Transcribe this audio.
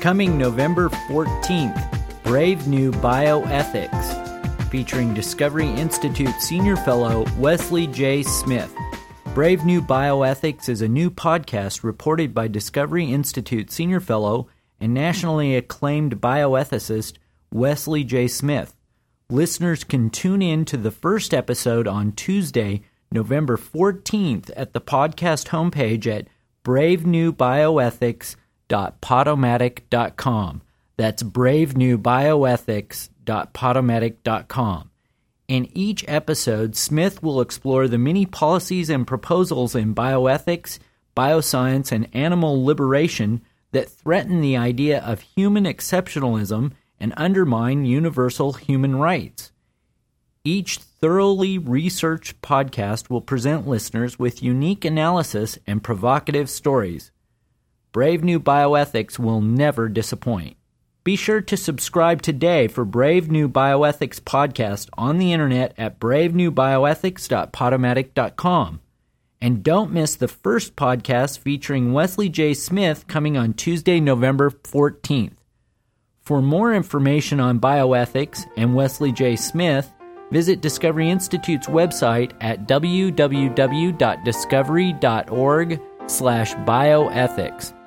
Coming November 14th, Brave New Bioethics, featuring Discovery Institute Senior Fellow Wesley J. Smith. Brave New Bioethics is a new podcast reported by Discovery Institute Senior Fellow and nationally acclaimed bioethicist Wesley J. Smith. Listeners can tune in to the first episode on Tuesday, November 14th at the podcast homepage at bravenewbioethics.podomatic.com. That's bravenewbioethics.podomatic.com. In each episode, Smith will explore the many policies and proposals in bioethics, bioscience, and animal liberation that threaten the idea of human exceptionalism and undermine universal human rights. Each thoroughly researched podcast will present listeners with unique analysis and provocative stories. Brave New Bioethics will never disappoint. Be sure to subscribe today for Brave New Bioethics podcast on the internet at bravenewbioethics.podomatic.com. And don't miss the first podcast featuring Wesley J. Smith coming on Tuesday, November 14th. For more information on bioethics and Wesley J. Smith, visit Discovery Institute's website at www.discovery.org/bioethics.